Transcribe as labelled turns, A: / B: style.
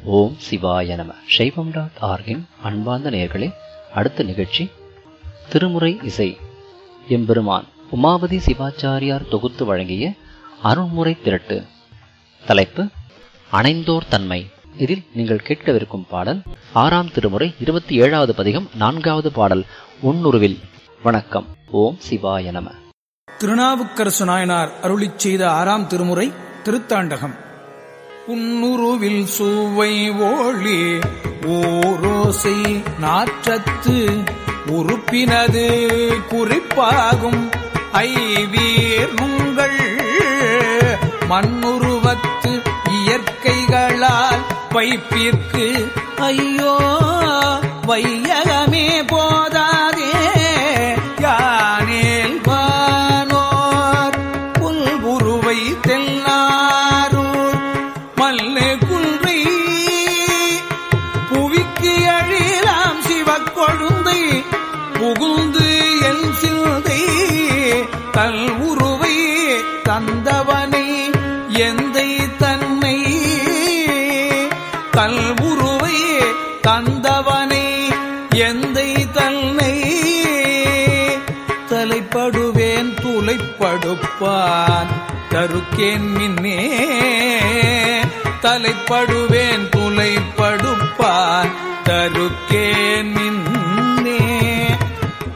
A: ஓம் சிவாய நம. சைவம்.org-இன் அன்பார்ந்த நேயர்களே, அடுத்த நிகழ்ச்சி திருமுறை இசை. எம்பெருமான் உமாபதி சிவாச்சாரியார் தொகுத்து வழங்கிய அருள்முறை திரட்டு. தலைப்பு அணைந்தோர் தன்மை. இதில் நீங்கள் கேட்கவிருக்கும் பாடல் 6ஆம் திருமுறை 27வது பதிகம் 4வது பாடல் உன்னுருவில். வணக்கம். ஓம் சிவாய நம.
B: திருநாவுக்கரசு நாயனார் அருளிச் செய்த 6ஆம் திருமுறை திருத்தாண்டகம். உன்னுருவில் சுவை ஒளி ஓரோசை நாற்றத்து உறுப்பினது குறிப்பாகும் ஐவீர் நுங்கள் மண்ணுருவத்து இயற்கைகளால் வைப்பிற்கு ஐயோ வையகமே போதாதே யானேல் வானோர் புல்புருவை தெல்லாரூர் மல்லே குன்றை புவிக்கு எழிலாம் சிவக்கொழுந்தை புகுந்து எல் சிந்தை தல் உருவை தந்தவனை எந்தை தன்னை தல் உருவை தந்தவனை எந்தை தன்னை தலைப்படுவேன் துளைப்படுப்பான் தருக்கேன் மின்னே தலைப்படுவேன் துளைப்படுப்பான் தருக்கேன் மின்னே